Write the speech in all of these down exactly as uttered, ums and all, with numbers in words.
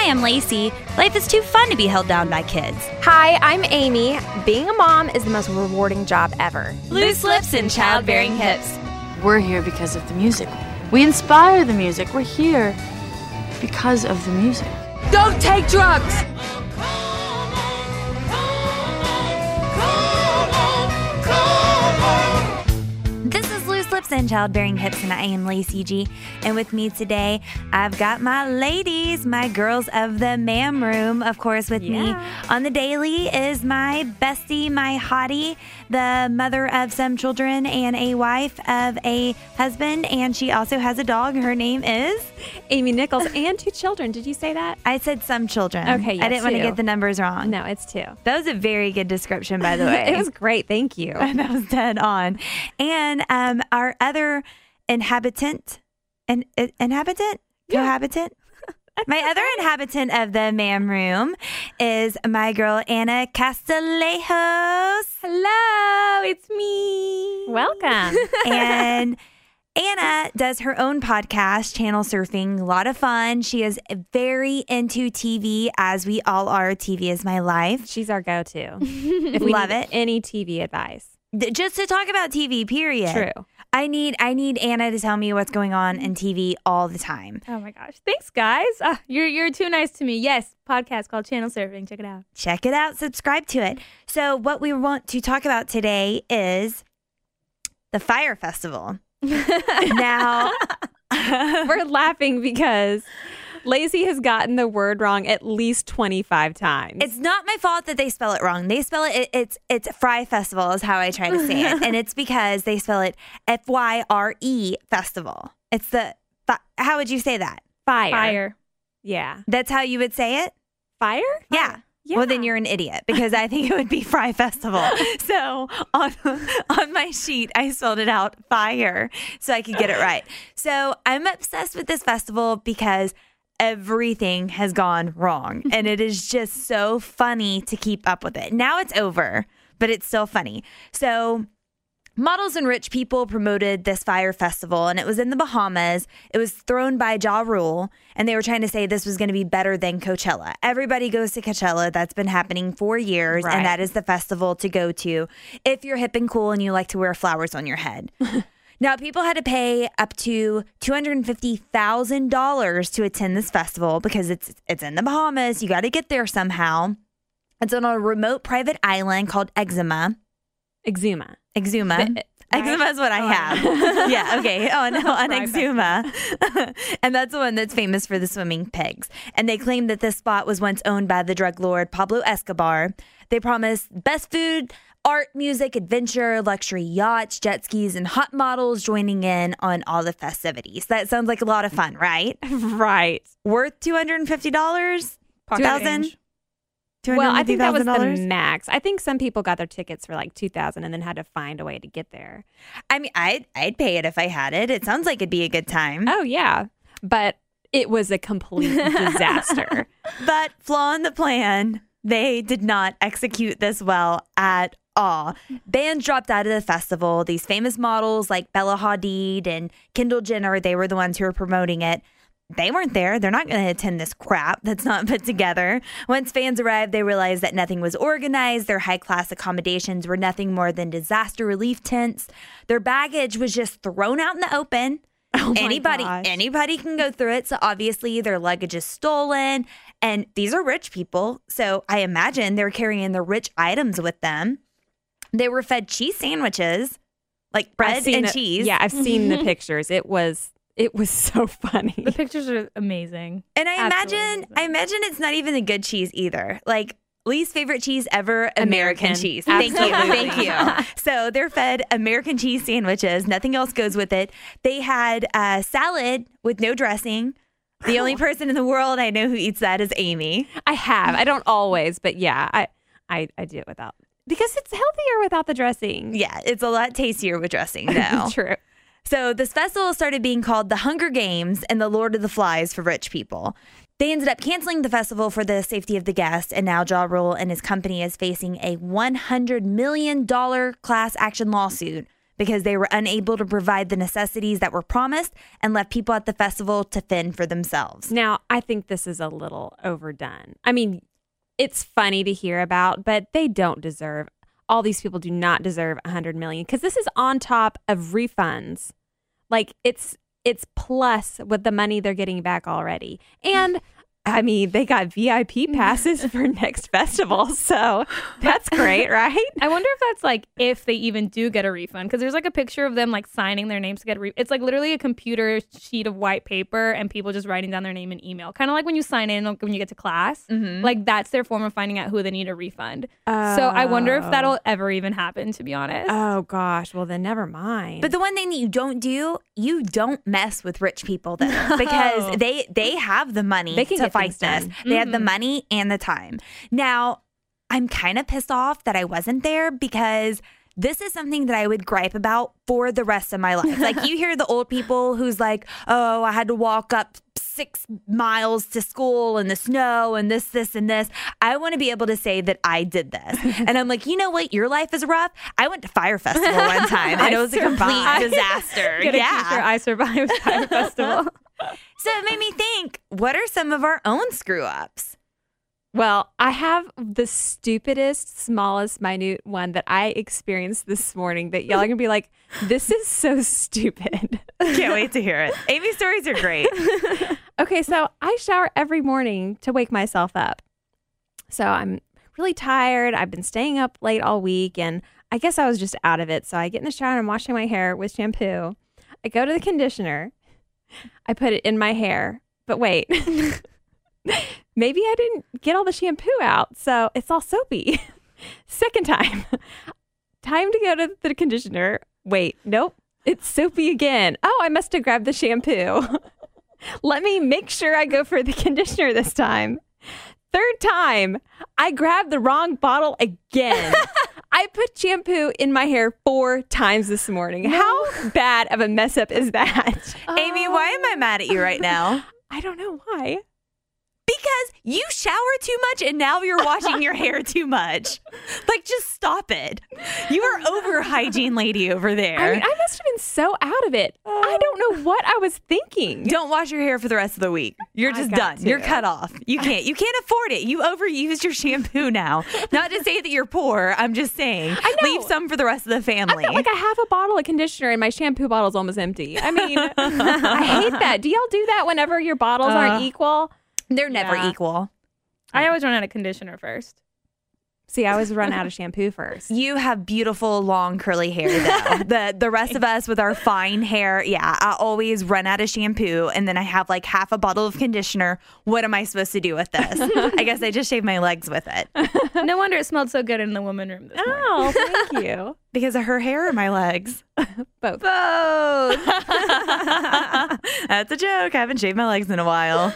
Hi, I'm Lacey. Life is too fun to be held down by kids. Hi, I'm Amy. Being a mom is the most rewarding job ever. Loose lips and childbearing hips. We're here because of the music. We inspire the music. We're here because of the music. Don't take drugs! This is Loose Lips and Childbearing Hips, and I am Lacey G. And with me today, I've got my ladies, my girls of the Ma'am Room. Of course, with Yeah. me on the daily is my bestie, my hottie, the mother of some children and a wife of a husband. And she also has a dog. Her name is Amy Nichols and two children. Did you say that? I said some children. Okay, yeah, I didn't want to two. get the numbers wrong. No, it's two. That was a very good description, by the way. It was great. Thank you. That was dead on. And um, our other inhabitant, an, uh, inhabitant, Yeah. cohabitant. My other inhabitant of the Ma'am Room is my girl Anna Castellejos, Hello, it's me. Welcome. and Anna does her own podcast, Channel Surfing. A lot of fun. She is very into T V, as we all are. T V is my life. She's our go-to. If we Love need it. Any T V advice. Just to talk about T V, period. True. I need I need Anna to tell me what's going on in T V all the time. Oh my gosh. Thanks, guys. Uh, you're you're too nice to me. Yes, podcast called Channel Surfing. Check it out. Check it out, subscribe to it. So what we want to talk about today is the Fire Festival. Now, We're laughing because Lacey has gotten the word wrong at least twenty-five times. it's not my fault that they spell it wrong. They spell it, it it's it's Fry Festival is how I try to say it. And it's because they spell it F Y R E Festival. It's the, fi- how would you say that? fire. Fire. Yeah. That's how you would say it? Fire? Yeah. Yeah. Well, then you're an idiot because I think it would be Fry Festival. So on on my sheet, I spelled it out fire so I could get it right. So I'm obsessed with this festival because everything has gone wrong. And it is just so funny to keep up with it. Now it's over, but it's still funny. So models and rich people promoted this fire festival, and it was in the Bahamas. It was thrown by Ja Rule, and they were trying to say this was going to be better than Coachella. Everybody goes to Coachella. That's been happening for years, Right. and that is the festival to go to if you're hip and cool and you like to wear flowers on your head. Now, people had to pay up to two hundred fifty thousand dollars to attend this festival because it's it's in the Bahamas. You got to get there somehow. It's on a remote private island called Exuma. Exuma. Exuma. The- Exuma is what I have. Yeah, okay. Oh, no, on Exuma. And that's the one that's famous for the swimming pigs. And they claim that this spot was once owned by the drug lord Pablo Escobar. They promised best food, art, music, adventure, luxury yachts, jet skis, and hot models joining in on all the festivities. That sounds like a lot of fun, right? Right. Worth two hundred fifty dollars? Pocket Thousand? change. Well, I think that was the two hundred fifty thousand dollars? max. I think some people got their tickets for like two thousand and then had to find a way to get there. I mean, I'd, I'd pay it if I had it. It sounds like it'd be a good time. Oh, yeah. But it was a complete disaster. But flaw in the plan, they did not execute this well at all. Bands dropped out of the festival. These famous models like Bella Hadid and Kendall Jenner, they were the ones who were promoting it. They weren't there. They're not going to attend this crap that's not put together. Once fans arrived, they realized that nothing was organized. Their high-class accommodations were nothing more than disaster relief tents. Their baggage was just thrown out in the open. Oh my anybody gosh. anybody can go through it. So obviously their luggage is stolen. And these are rich people. So I imagine they're carrying their rich items with them. They were fed cheese sandwiches, like I've bread seen and it- cheese. Yeah, I've seen the pictures. It was it was so funny. The pictures are amazing. And I Absolutely imagine amazing. I imagine it's not even the good cheese either. Like least favorite cheese ever, American, American. cheese. Thank you. Absolutely. Thank you. So they're fed American cheese sandwiches. Nothing else goes with it. They had uh, salad with no dressing. The only person in the world I know who eats that is Amy. I have. I don't always, but yeah, I I, I do it without because it's healthier without the dressing. Yeah, it's a lot tastier with dressing though. True. So this festival started being called the Hunger Games and the Lord of the Flies for rich people. They ended up canceling the festival for the safety of the guests, and now Ja Rule and his company is facing a one hundred million dollars class action lawsuit because they were unable to provide the necessities that were promised and left people at the festival to fend for themselves. Now, I think this is a little overdone. I mean, it's funny to hear about, but they don't deserve, all these people do not deserve one hundred million dollars because this is on top of refunds. Like, it's it's plus with the money they're getting back already. And I mean, they got V I P passes for next festival, so that's great, right? I wonder if that's like if they even do get a refund, because there's like a picture of them like signing their names to get a refund. It's like literally a computer sheet of white paper and people just writing down their name and email, kind of like when you sign in like, when you get to class. Mm-hmm. Like that's their form of finding out who they need a refund. Oh. So I wonder if that'll ever even happen, to be honest. Oh gosh, well then never mind. But the one thing that you don't do, you don't mess with rich people then, because they they have the money they can to get fight this. Done. They mm-hmm. have the money and the time. Now, I'm kind of pissed off that I wasn't there because this is something that I would gripe about for the rest of my life. Like you hear the old people who's like, oh, I had to walk up six miles to school in the snow and this, this, and this. I want to be able to say that I did this. And I'm like, you know what? Your life is rough. I went to Fire Festival one time and it was a complete disaster. Get yeah. a t-shirt, I survived Fire Festival. So it made me think, what are some of our own screw ups? Well, I have the stupidest, smallest, minute one that I experienced this morning that y'all are going to be like, this is so stupid. Can't wait to hear it. Amy's stories are great. Okay, so I shower every morning to wake myself up. So I'm really tired. I've been staying up late all week, and I guess I was just out of it. So I get in the shower and I'm washing my hair with shampoo. I go to the conditioner. I put it in my hair. But wait. Maybe I didn't get all the shampoo out, so it's all soapy. Second time. Time to go to the conditioner. Wait, nope. It's soapy again. Oh, I must have grabbed the shampoo. Let me make sure I go for the conditioner this time. Third time, I grabbed the wrong bottle again. I put shampoo in my hair four times this morning. How bad of a mess up is that? Amy, why am I mad at you right now? I don't know why. Because you shower too much and now you're washing your hair too much. Like, just stop it. You are over hygiene lady over there. I mean, I must have been so out of it. Uh, I don't know what I was thinking. Don't wash your hair for the rest of the week. You're just done. To. You're cut off. You can't. You can't afford it. You overused your shampoo now. Not to say that you're poor. I'm just saying. I know. Leave some for the rest of the family. I've got like a half a bottle of conditioner and my shampoo bottle's almost empty. I mean, I hate that. Do y'all do that whenever your bottles uh, aren't equal? They're never yeah. equal. I always run out of conditioner first. See, I always run out of shampoo first. You have beautiful, long, curly hair, though. the The rest of us with our fine hair, yeah, I always run out of shampoo, and then I have like half a bottle of conditioner. What am I supposed to do with this? I guess I just shave my legs with it. No wonder it smelled so good in the woman room this morning. Oh, thank you. Because of her hair or my legs? Both. Both. That's a joke. I haven't shaved my legs in a while.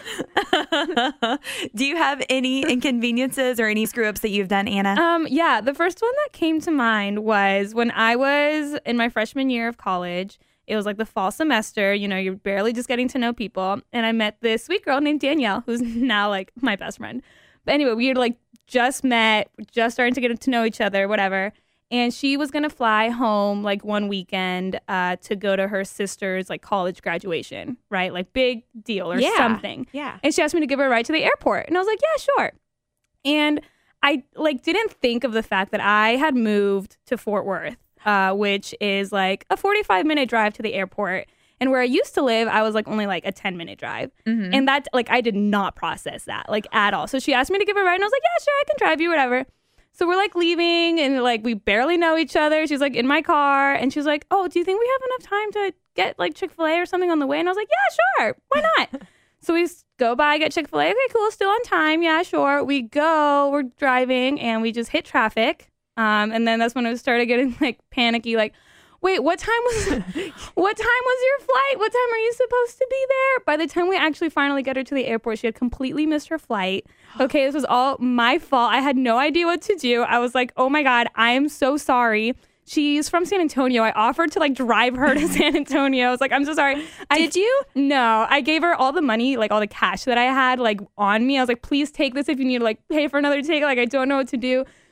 Do you have any inconveniences or any screw ups that you've done, Anna? Um, yeah, the first one that came to mind was when I was in my freshman year of college. It was like the fall semester. You know, you're barely just getting to know people. And I met this sweet girl named Danielle, who's now like my best friend. But anyway, we had like just met, just starting to get to know each other, whatever. And she was going to fly home like one weekend uh, to go to her sister's like college graduation, right? Like big deal or yeah. something. Yeah. And she asked me to give her a ride to the airport. And I was like, yeah, sure. And I like didn't think of the fact that I had moved to Fort Worth, uh, which is like a forty-five minute drive to the airport. And where I used to live, I was like only like a ten minute drive. Mm-hmm. And that like I did not process that like at all. So she asked me to give her a ride and I was like, yeah, sure, I can drive you, whatever. So we're like leaving and like we barely know each other. She's like in my car and she's like, oh, do you think we have enough time to get like Chick-fil-A or something on the way? And I was like, yeah, sure. Why not? So we go by, get Chick-fil-A. Okay, cool. Still on time. Yeah, sure. We go, we're driving and we just hit traffic. Um, and then that's when it started getting like panicky, like, wait, what time was what time was your flight? What time are you supposed to be there? By the time we actually finally get her to the airport, she had completely missed her flight. Okay, this was all my fault. I had no idea what to do. I was like, oh my God, I am so sorry. She's from San Antonio. I offered to like drive her to San Antonio. I was like, I'm so sorry. I, Did you? No, I gave her all the money, like all the cash that I had like on me. I was like, please take this if you need to like pay for another ticket. Like, I don't know what to do.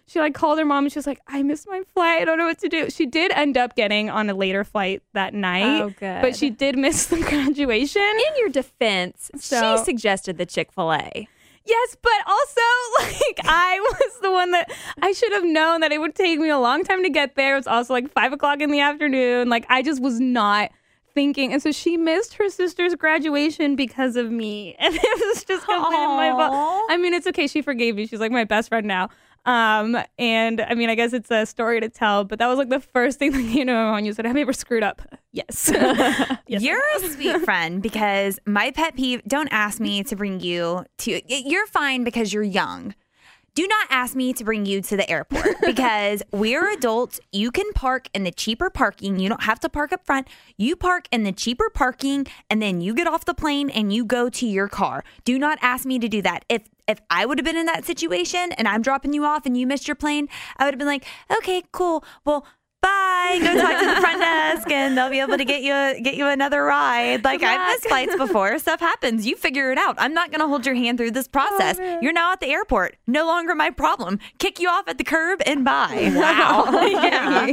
she like called her mom and she was like, I missed my flight. I don't know what to do. She did end up getting on a later flight that night. Oh, good. But she did miss the graduation. In your defense, So- she suggested the Chick-fil-A. Yes, but also, like, I was the one that I should have known that it would take me a long time to get there. It was also like five o'clock in the afternoon. Like, I just was not thinking. And so she missed her sister's graduation because of me. And it was just completely my fault. Aw. I mean, it's okay. She forgave me. She's like my best friend now. Um, and I mean, I guess it's a story to tell, but that was like the first thing that came to my mind. You said, have you ever screwed up? Yes. Yes. You're a sweet friend because my pet peeve, don't ask me to bring you to, you're fine because you're young. Do not ask me to bring you to the airport because we're adults. You can park in the cheaper parking. You don't have to park up front. You park in the cheaper parking and then you get off the plane and you go to your car. Do not ask me to do that. If if I would have been in that situation and I'm dropping you off and you missed your plane, I would have been like, okay, cool. Well, bye. Go talk to the front desk and they'll be able to get you get you another ride. Like I've missed flights before. Stuff happens. You figure it out. I'm not going to hold your hand through this process. Oh, You're now at the airport. No longer my problem. Kick you off at the curb and bye. Wow. Yeah.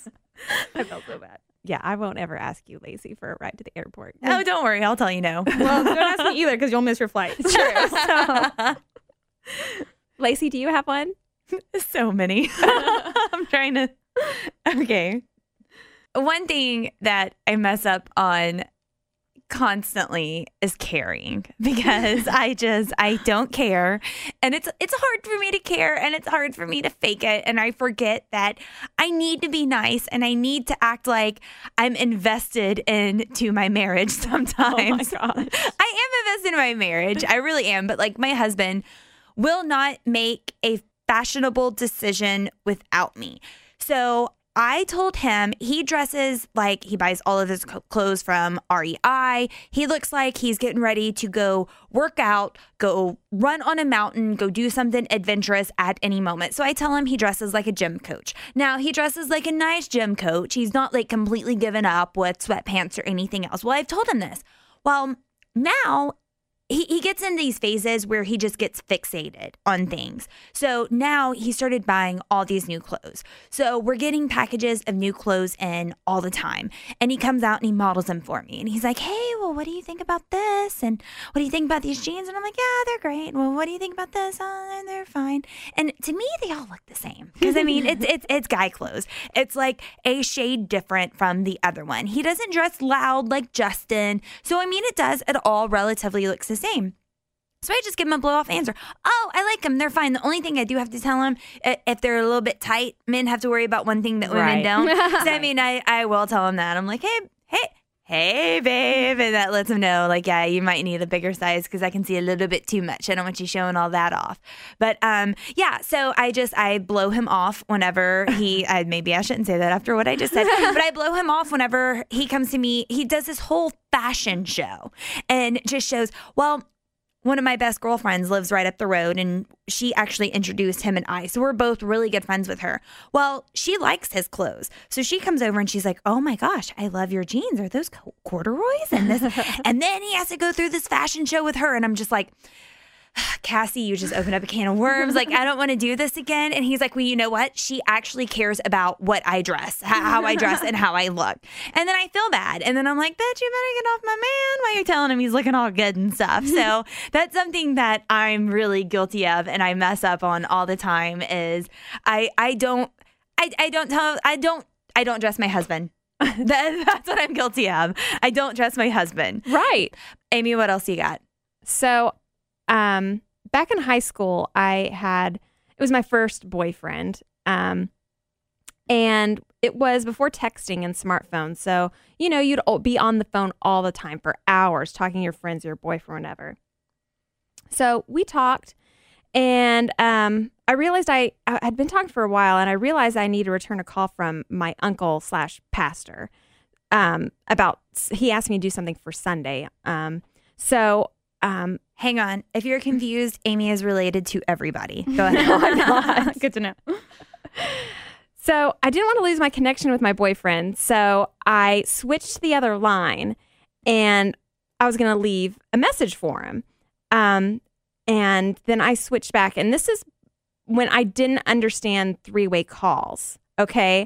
I felt so bad. Yeah, I won't ever ask you, Lacey, for a ride to the airport. Oh, don't worry. I'll tell you no. Well, don't ask me either because you'll miss your flight. True. So. Lacey, do you have one? So many. I'm trying to. Okay. One thing that I mess up on constantly is caring because I just I don't care, and it's it's hard for me to care and it's hard for me to fake it, and I forget that I need to be nice and I need to act like I'm invested into my marriage sometimes. Oh my gosh. I am invested in my marriage. I really am, but like my husband will not make a fashionable decision without me. So I told him he dresses like he buys all of his co- clothes from R E I. He looks like he's getting ready to go work out, go run on a mountain, go do something adventurous at any moment. So I tell him he dresses like a gym coach. Now, he dresses like a nice gym coach. He's not like completely given up with sweatpants or anything else. Well, I've told him this. Well, now He, he gets in these phases where he just gets fixated on things. So now he started buying all these new clothes. So we're getting packages of new clothes in all the time. And he comes out and he models them for me. And he's like, hey, well, what do you think about this? And what do you think about these jeans? And I'm like, yeah, they're great. Well, what do you think about this? Oh, they're fine. And to me, they all look the same. Because, I mean, it's, it's, it's guy clothes. It's like a shade different from the other one. He doesn't dress loud like Justin. So, I mean, it does. It all relatively looks the same. So I just give him a blow off answer. Oh, I like them. They're fine. The only thing I do have to tell him, if they're a little bit tight, men have to worry about one thing that women Right. don't. So, I mean, I, I will tell him that. I'm like, hey, hey, hey, babe. And that lets him know, like, yeah, you might need a bigger size because I can see a little bit too much. I don't want you showing all that off. But um, yeah, so I just, I blow him off whenever he, I, maybe I shouldn't say that after what I just said, but I blow him off whenever he comes to me. He does this whole fashion show and just shows, well, one of my best girlfriends lives right up the road, and she actually introduced him and I. So we're both really good friends with her. Well, she likes his clothes. So she comes over and she's like, oh my gosh, I love your jeans. Are those co- corduroys? And this, and then he has to go through this fashion show with her. And I'm just like, Cassie, you just opened up a can of worms. Like, I don't want to do this again. And he's like, well, you know what? She actually cares about what I dress, how I dress and how I look. And then I feel bad. And then I'm like, bitch, you better get off my man while you're telling him he's looking all good and stuff. So that's something that I'm really guilty of and I mess up on all the time is I, I don't, I, I don't tell, I don't, I don't dress my husband. that, that's what I'm guilty of. I don't dress my husband. Right. Amy, what else you got? So, um, back in high school, I had, it was my first boyfriend. Um, and it was before texting and smartphones. So, you know, you'd be on the phone all the time for hours talking to your friends, your boyfriend, whatever. So we talked and, um, I realized I, I had been talking for a while and I realized I needed to return a call from my uncle slash pastor, um, about, he asked me to do something for Sunday. Um, so, um, Hang on. If you're confused, Amy is related to everybody. Go ahead. No, I'm not. Good to know. So I didn't want to lose my connection with my boyfriend. So I switched to the other line and I was going to leave a message for him. Um, and then I switched back. And this is when I didn't understand three-way calls. Okay.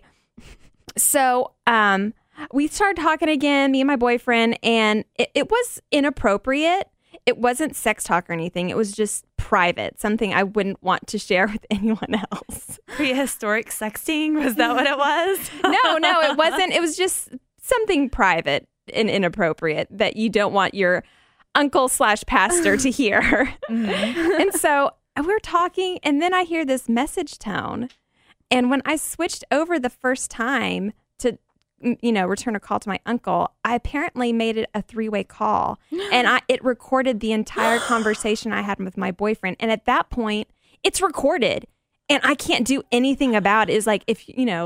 So um, we started talking again, me and my boyfriend, and it, it was inappropriate. It wasn't sex talk or anything. It was just private, something I wouldn't want to share with anyone else. Prehistoric sexting? Was that what it was? No, no, it wasn't. It was just something private and inappropriate that you don't want your uncle slash pastor to hear. Mm-hmm. And so we're talking, and then I hear this message tone. And when I switched over the first time to, you know, return a call to my uncle, I apparently made it a three-way call. And I it recorded the entire conversation I had with my boyfriend. And at that point, it's recorded. And I can't do anything about it. It's like, if, you know,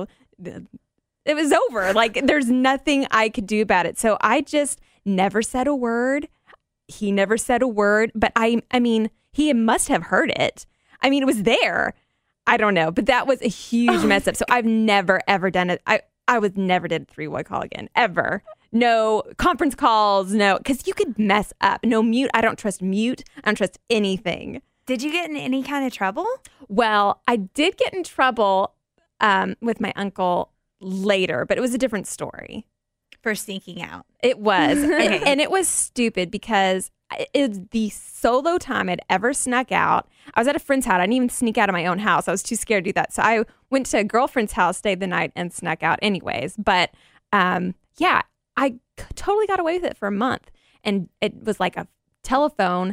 it was over. Like, there's nothing I could do about it. So I just never said a word. He never said a word. But I, I mean, he must have heard it. I mean, it was there. I don't know. But that was a huge oh mess up. So I've never, ever done it. I, I was never did a three-way call again, ever. No conference calls, no, because you could mess up. No mute. I don't trust mute. I don't trust anything. Did you get in any kind of trouble? Well, I did get in trouble um, with my uncle later, but it was a different story. For sneaking out. It was. and, and it was stupid because it was the solo time I'd ever snuck out. I was at a friend's house. I didn't even sneak out of my own house. I was too scared to do that. So I went to a girlfriend's house, stayed the night, and snuck out anyways. But um, yeah, I totally got away with it for a month. And it was like a telephone,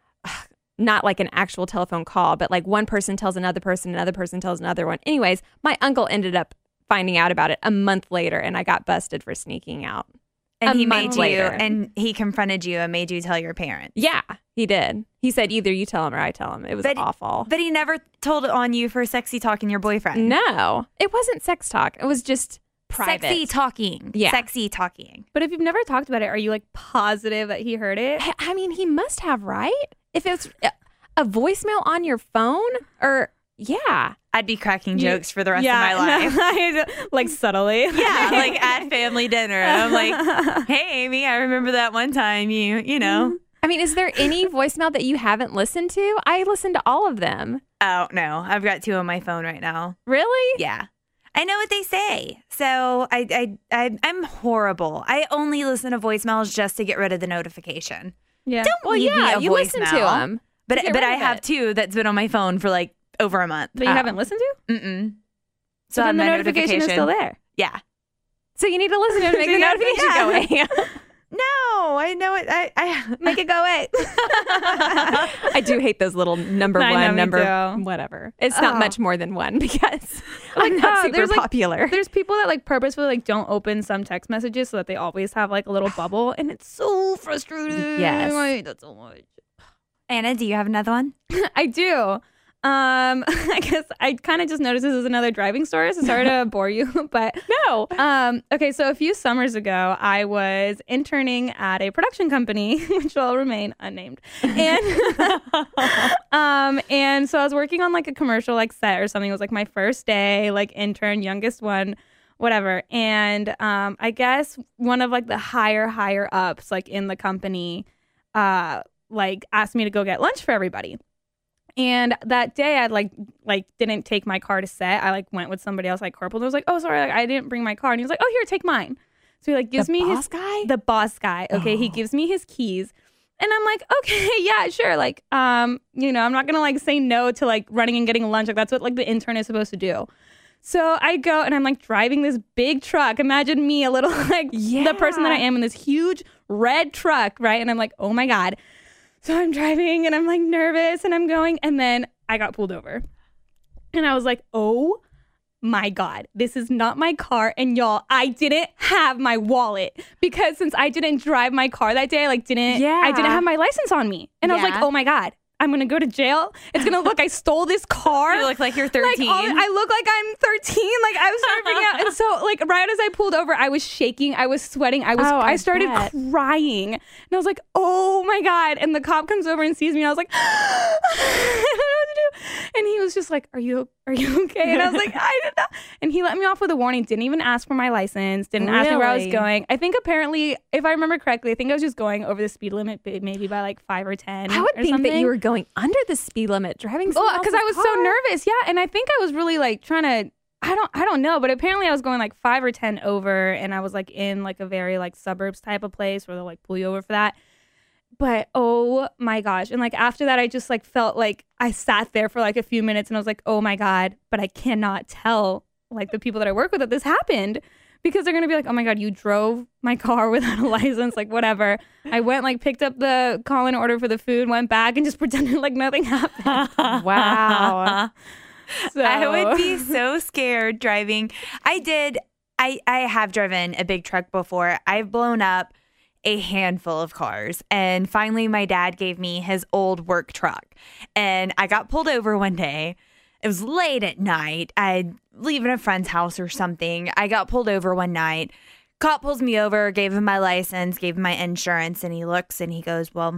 not like an actual telephone call, but like one person tells another person, another person tells another one. Anyways, my uncle ended up finding out about it a month later, and I got busted for sneaking out. And a he made you, later. and he confronted you and made you tell your parents. Yeah, he did. He said either you tell him or I tell him. It was but, awful. But he never told on you for sexy talking your boyfriend. No, it wasn't sex talk. It was just private. Sexy talking. Yeah. Sexy talking. But if you've never talked about it, are you like positive that he heard it? I, I mean, he must have, right? If it's a, a voicemail on your phone, or yeah. I'd be cracking jokes for the rest yeah, of my life. No, like subtly. Yeah, like at family dinner. I'm like, hey, Amy, I remember that one time you, you know. I mean, is there any voicemail that you haven't listened to? I listened to all of them. Oh, no. I've got two on my phone right now. Really? Yeah. I know what they say. So I, I, I, I'm horrible. I only listen to voicemails just to get rid of the notification. Yeah. Don't Well, leave yeah, me a you listen to voicemail. them. But, Get but rid I of have it. two that's been on my phone for like over a month. But you Oh. haven't listened to? Mm-mm. So I then have the my notification, is still there. Yeah. So you need to listen to it to make the Yeah, notification yeah. go away. No, I know it. I, I Make it go away. I do hate those little number I one, know, me number too. whatever. It's not Oh. much more than one because I'm Like, not uh, super there's, like- popular. There's people that like purposefully like don't open some text messages so that they always have like a little bubble, and it's so frustrating. Yes. I hate that so much. Anna, do you have another one? I do. Um, I guess I kind of just noticed this is another driving story, so sorry to bore you, but no. um, okay. So a few summers ago, I was interning at a production company, which will remain unnamed, and um, and so I was working on like a commercial like set or something. It was like my first day, like intern, youngest one, whatever. And um, I guess one of like the higher higher ups like in the company, uh, like asked me to go get lunch for everybody. And that day I like like didn't take my car to set. I like went with somebody else like corporal. And I was like, oh sorry, like, I didn't bring my car. And he was like, oh here, take mine. So he like gives The me boss his guy? the boss guy. Okay, he Oh. gives me his keys. And I'm like, okay, yeah, sure. Like, um, you know, I'm not gonna like say no to like running and getting lunch. Like that's what like the intern is supposed to do. So I go and I'm like driving this big truck. Imagine me, a little like the person that I Yeah. am in this huge red truck, right? And I'm like, oh my God. So I'm driving and I'm like nervous and I'm going, and then I got pulled over. And I was like, oh my God, this is not my car. And y'all, I didn't have my wallet because since I didn't drive my car that day, I like didn't, Yeah. I didn't have my license on me. And I was like, Yeah. oh my God, I'm going to go to jail. It's going to look, I stole this car. You look like you're Like, thirteen. all- I look like I'm thirteen. Like I was starting freaking out. And so like right as I pulled over, I was shaking. I was sweating. I was, Oh, I I started bet. crying. And I was like, oh my God. And the cop comes over and sees me. And I was like, I don't know what to do. And he was just like, are you are you okay? And I was like, I don't know. And he let me off with a warning, didn't even ask for my license, didn't ask me where I was Really? going. I think apparently, if I remember correctly, I think I was just going over the speed limit maybe by like five or ten. I would or think something. that you were going under the speed limit driving Well, someone because I was else's so car. nervous. Yeah. And I think I was really like trying to, I don't, I don't know, but apparently I was going like five or ten over, and I was like in like a very like suburbs type of place where they'll like pull you over for that. But oh my gosh. And like after that, I just like felt like I sat there for like a few minutes and I was like, oh my God, but I cannot tell like the people that I work with that this happened, because they're going to be like, oh my God, you drove my car without a license, like whatever. I went like picked up the call-in order for the food, went back and just pretended like nothing happened. Wow. So I would be so scared driving. I did. I, I have driven a big truck before. I've blown up a handful of cars. And finally, my dad gave me his old work truck. And I got pulled over one day. It was late at night. I'd leaving a friend's house or something. I got pulled over one night. Cop pulls me over, gave him my license, gave him my insurance. And he looks and he goes, well,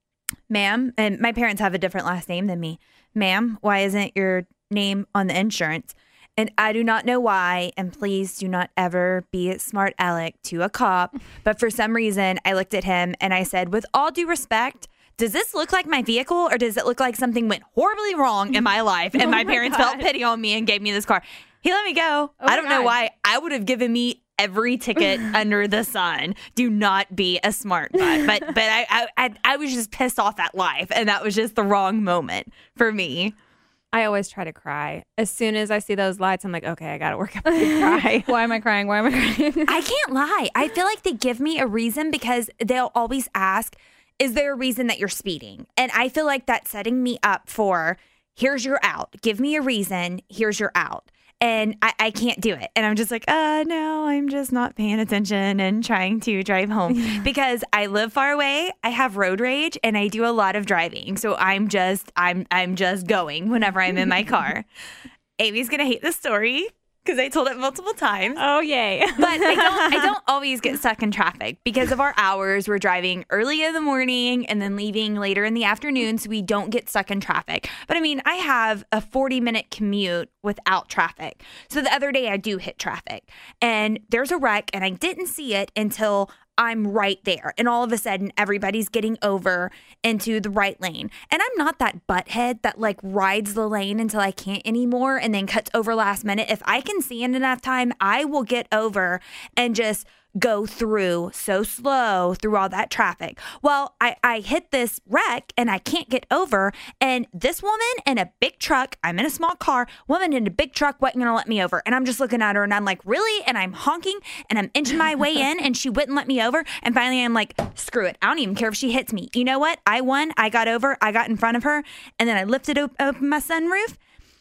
ma'am, and my parents have a different last name than me. Ma'am, why isn't your name on the insurance? And I do not know why, and please do not ever be a smart aleck to a cop. But for some reason, I looked at him and I said, with all due respect, does this look like my vehicle, or does it look like something went horribly wrong in my life and Oh my my parents God. felt pity on me and gave me this car? He let me go. Oh my I don't know God. why. I would have given me every ticket under the sun. Do not be a smart butt. But but I, I I I was just pissed off at life, and that was just the wrong moment for me. I always try to cry. As soon as I see those lights, I'm like, okay, I got to work up a cry. Why am I crying? Why am I crying? I can't lie. I feel like they give me a reason because they'll always ask, is there a reason that you're speeding? And I feel like that's setting me up for, here's your out. Give me a reason. Here's your out. And I, I can't do it. And I'm just like, uh, no, I'm just not paying attention and trying to drive home because I live far away. I have road rage and I do a lot of driving. So I'm just, I'm, I'm just going whenever I'm in my car. Amy's going to hate this story because I told it multiple times. Oh, yay. But I don't, I don't always get stuck in traffic because of our hours. We're driving early in the morning and then leaving later in the afternoon, so we don't get stuck in traffic. But I mean, I have a forty minute commute without traffic. So the other day I do hit traffic and there's a wreck and I didn't see it until I'm right there. And all of a sudden, everybody's getting over into the right lane. And I'm not that butthead that like rides the lane until I can't anymore and then cuts over last minute. If I can see in enough time, I will get over and just go through so slow through all that traffic. Well, I, I hit this wreck and I can't get over. And this woman in a big truck, I'm in a small car, woman in a big truck wasn't going to let me over. And I'm just looking at her and I'm like, really? And I'm honking and I'm inching my way in and she wouldn't let me over. And finally I'm like, screw it. I don't even care if she hits me. You know what? I won. I got over. I got in front of her. And then I lifted op- open my sunroof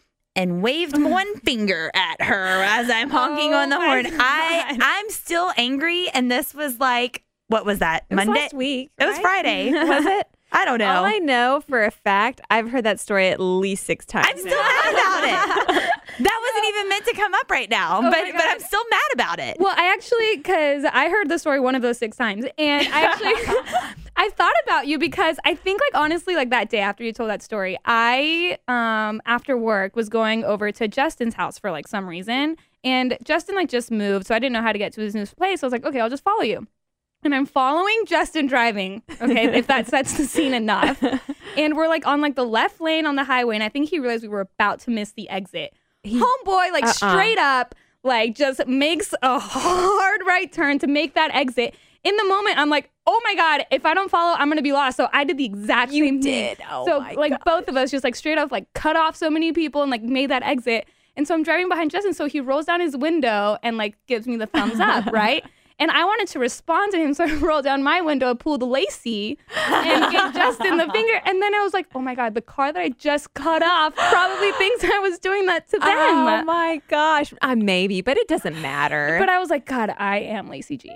and waved one finger at her as I'm honking Oh on the my horn. God. I I'm still angry, and this was like, what was that? It was Monday? last week. It was right? Friday. Was it? I don't know. All I know for a fact, I've heard that story at least six times. I'm still now. mad about it. That wasn't even meant to come up right now, Oh but my but I'm God. still mad about it. Well, I actually, because I heard the story one of those six times, and I actually, I thought about you because I think, like, honestly, like that day after you told that story, I, um, after work, was going over to Justin's house for like some reason, and Justin like just moved, so I didn't know how to get to his new place. So I was like, okay, I'll just follow you. And I'm following Justin driving, okay, if that sets the scene enough. And we're like on like the left lane on the highway, and I think he realized we were about to miss the exit. Homeboy, like Uh-uh. straight up, like just makes a hard right turn to make that exit. In the moment, I'm like, oh my God, if I don't follow, I'm going to be lost. So I did the exact You same did. thing. Oh so my like gosh. both of us just like straight up like cut off so many people and like made that exit. And so I'm driving behind Justin. So he rolls down his window and like gives me the thumbs up, right? And I wanted to respond to him, so I rolled down my window, pulled Lacey, and gave Justin the finger. And then I was like, oh my God, the car that I just cut off probably thinks I was doing that to them. Oh my gosh. Uh, maybe, but it doesn't matter. But I was like, God, I am Lacey G.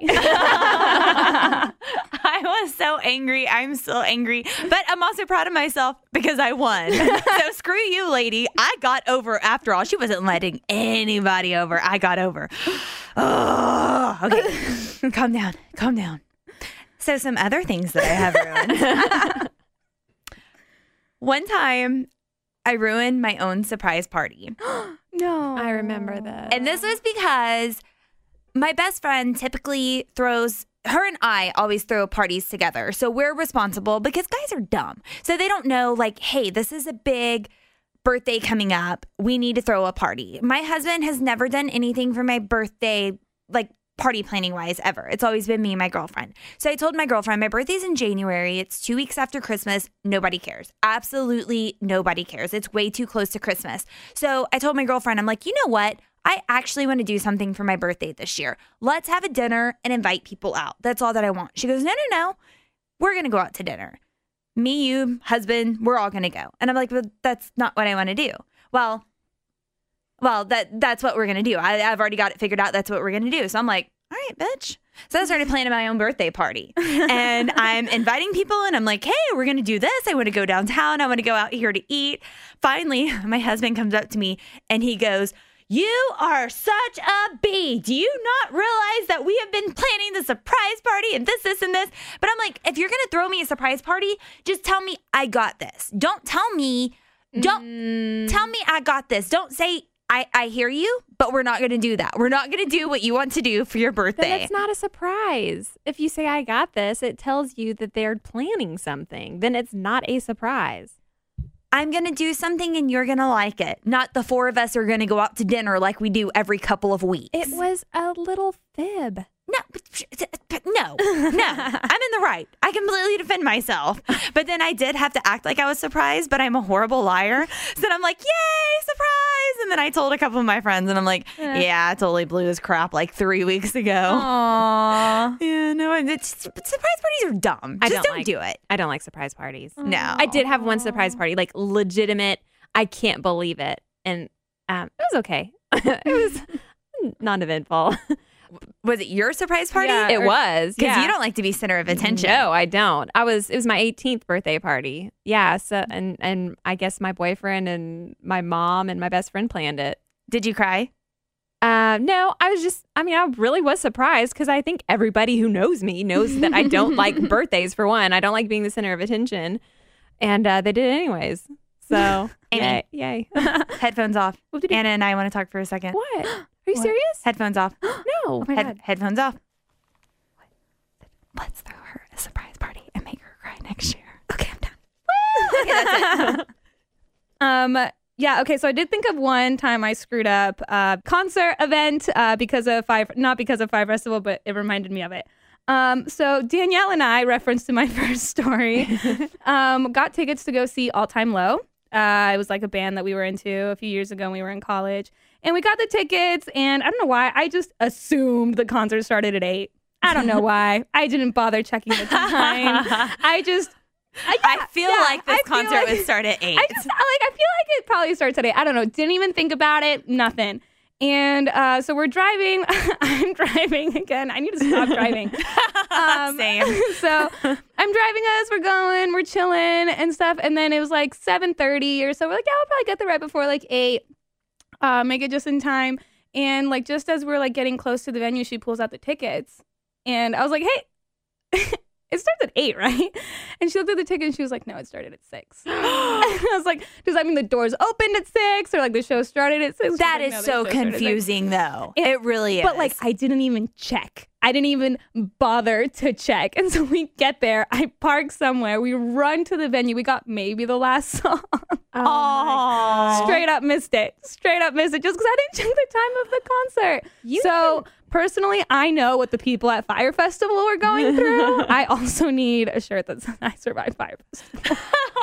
I was so angry. I'm still angry, but I'm also proud of myself because I won. So screw you, lady. I got over after all. She wasn't letting anybody over. I got over. Oh, okay. Calm down. Calm down. So some other things that I have ruined. One time I ruined my own surprise party. No. I remember that. And this was because my best friend typically throws, her and I always throw parties together. So we're responsible because guys are dumb. So they don't know, like, hey, this is a big birthday coming up. We need to throw a party. My husband has never done anything for my birthday, like party planning wise, ever. It's always been me and my girlfriend. So I told my girlfriend, my birthday's in January. It's two weeks after Christmas. Nobody cares. Absolutely nobody cares. It's way too close to Christmas. So I told my girlfriend, I'm like, you know what? I actually want to do something for my birthday this year. Let's have a dinner and invite people out. That's all that I want. She goes, no, no, no. We're going to go out to dinner. Me, you, husband, we're all going to go. And I'm like, but that's not what I want to do. Well, well, that that's what we're going to do. I, I've already got it figured out. That's what we're going to do. So I'm like, all right, bitch. So I started planning my own birthday party. And I'm inviting people and I'm like, hey, we're going to do this. I want to go downtown. I want to go out here to eat. Finally, my husband comes up to me and he goes, you are such a bee. Do you not realize that we have been planning the surprise party and this, this, and this? But I'm like, if you're going to throw me a surprise party, just tell me I got this. Don't tell me, don't mm. tell me I got this. Don't say, I, I hear you, but we're not going to do that. We're not going to do what you want to do for your birthday. Then it's not a surprise. If you say I got this, it tells you that they're planning something. Then it's not a surprise. I'm going to do something and you're going to like it. Not the four of us are going to go out to dinner like we do every couple of weeks. It was a little fib. No, no, no. I'm in the right. I completely defend myself. But then I did have to act like I was surprised, but I'm a horrible liar. So then I'm like, yay, surprise. And then I told a couple of my friends and I'm like, yeah, I totally blew his crap like three weeks ago. Aww. Yeah, no, it's, surprise parties are dumb. I Just don't, don't like, do it. I don't like surprise parties. No. I did have one surprise party, like legitimate. I can't believe it. And um, it was okay. It was non-eventful. Was it your surprise party? Yeah, it was. Because yeah. you don't like to be center of attention. No, I don't. I was. It was my eighteenth birthday party. Yeah. So and and I guess my boyfriend and my mom and my best friend planned it. Did you cry? Uh, no, I was just. I mean, I really was surprised because I think everybody who knows me knows that I don't like birthdays. For one, I don't like being the center of attention, and uh, they did it anyways. So Amy, yay! yay. Headphones off. Anna and I want to talk for a second. What? Are you What? serious? Headphones off. No. Oh my Head- God. Headphones off. Let's throw her a surprise party and make her cry next year. Okay, I'm done. Okay, that's it. Um, yeah, okay, so I did think of one time I screwed up a concert event uh, because of Five, not because of Five Festival, but it reminded me of it. Um, so Danielle and I, reference to my first story, um, got tickets to go see All Time Low. Uh, it was like a band that we were into a few years ago when we were in college. And we got the tickets, and I don't know why, I just assumed the concert started at eight. I don't know why. I didn't bother checking the time. I just... I, yeah, I feel yeah, like this I feel concert like- would start at eight. I just like I feel like it probably starts today. I don't know. Didn't even think about it. Nothing. And uh, so we're driving. I'm driving again. I need to stop driving. Um, Same. So I'm driving us. We're going. We're chilling and stuff. And then it was like seven thirty or so. We're like, yeah, we'll probably get there right before like eight. Uh, make it just in time. And like just as we're like getting close to the venue, she pulls out the tickets. And I was like, hey. It starts at eight, right? And she looked at the ticket and she was like, no, it started at six. And I was like, does that mean the doors opened at six or like the show started at six? That like, is no, the so show started at six. confusing, though. It- It really is. But like, I didn't even check. I didn't even bother to check. And so we get there. I park somewhere. We run to the venue. We got maybe the last song. Oh, Straight up missed it. Straight up missed it just because I didn't check the time of the concert. You so personally, I know what the people at Fire Festival are going through. I also need a shirt that says I survived Fire Festival.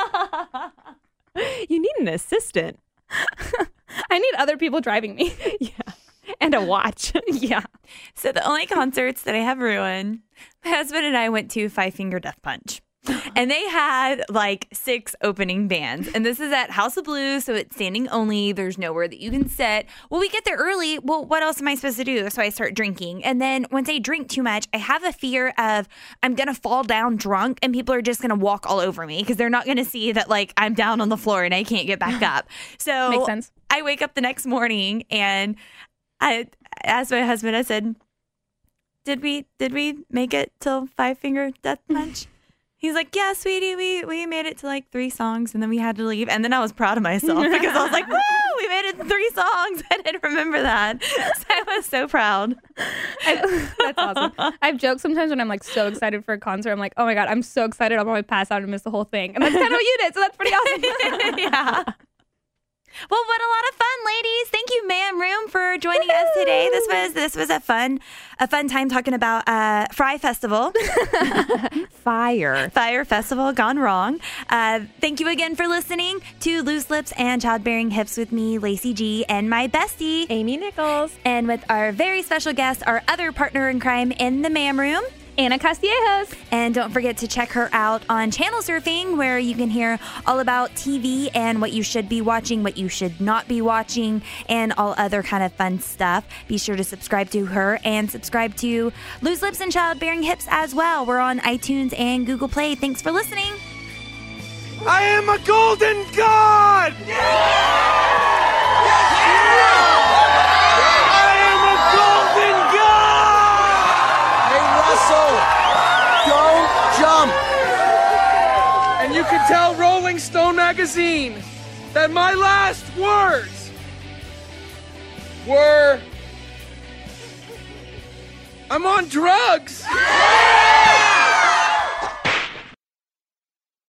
You need an assistant. I need other people driving me. Yeah. And a watch. Yeah. So the only concerts that I have ruined, my husband and I went to Five Finger Death Punch. And they had like six opening bands. And this is at House of Blues, so it's standing only. There's nowhere that you can sit. Well, we get there early. Well, what else am I supposed to do? So I start drinking. And then once I drink too much, I have a fear of I'm going to fall down drunk and people are just going to walk all over me because they're not going to see that like I'm down on the floor and I can't get back up. So Makes sense. I wake up the next morning and I asked my husband, I said, did we did we make it till Five Finger Death Punch? He's like, yeah, sweetie, we, we made it to like three songs and then we had to leave. And then I was proud of myself because I was like, woo, we made it to three songs. I didn't remember that. So I was so proud. I, that's awesome. I've joked sometimes when I'm like so excited for a concert. I'm like, oh my God, I'm so excited. I'll probably pass out and miss the whole thing. And that's kind of what you did. So that's pretty awesome. Yeah. Well, what a lot of fun, ladies. Thank you, Ma'am Room, for joining Woo-hoo! us today. This was this was a fun a fun time talking about uh, Fry Festival. Fire. Fire Festival gone wrong. Uh, thank you again for listening to Loose Lips and Childbearing Hips with me, Lacey G, and my bestie, Amy Nichols. And with our very special guest, our other partner in crime in the Ma'am Room, Anna Castillejos. And don't forget to check her out on Channel Surfing, where you can hear all about T V and what you should be watching, what you should not be watching, and all other kind of fun stuff. Be sure to subscribe to her and subscribe to Loose Lips and Childbearing Hips as well. We're on iTunes and Google Play. Thanks for listening. I am a golden god! I am a golden god! Hey, Russell, don't jump. And you can tell Rolling Stone magazine that my last words were, I'm on drugs.